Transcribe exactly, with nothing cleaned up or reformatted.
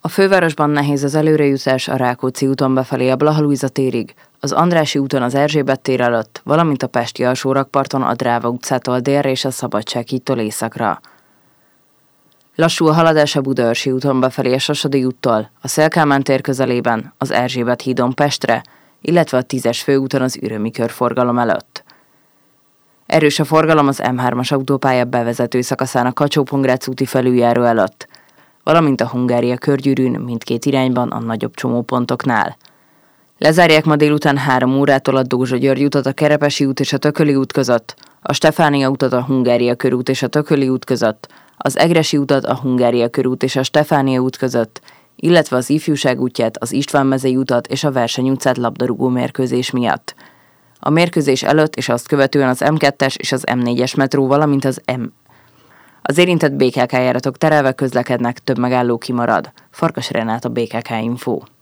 A fővárosban nehéz az előrejutás a Rákóczi úton befelé a Blaha Lujza térig, az Andrássy úton az Erzsébet tér előtt, valamint a pesti alsórakparton a Dráva utcától délre és a Szabadsághídtól északra. Lassú a haladás a Budaörsi úton befelé a Sasadi úttól, a Széll-Kálmán tér közelében, az Erzsébet hídon Pestre, illetve a tízes főúton az Ürömi körforgalom előtt. Erős a forgalom az M hármas autópálya bevezető szakaszán a Kacsó-Pongrác úti felüljáró előtt, valamint a Hungária körgyűrűn mindkét irányban a nagyobb csomópontoknál. Lezárják ma délután három órától a Dózsa-György utat a Kerepesi út és a Tököli út között, a Stefánia utat a Hungária körút és a Tököli út között, az Egressy utat a Hungária körút és a Stefánia út között, illetve az Ifjúság útját, az István mezei utat és a Verseny utcát labdarúgó mérkőzés miatt. A mérkőzés előtt és azt követően az M kettes és az M négyes metró, valamint az M. Az érintett bé ká ká járatok terelve közlekednek, több megálló kimarad. Farkas Renát, a bé ká ká Info.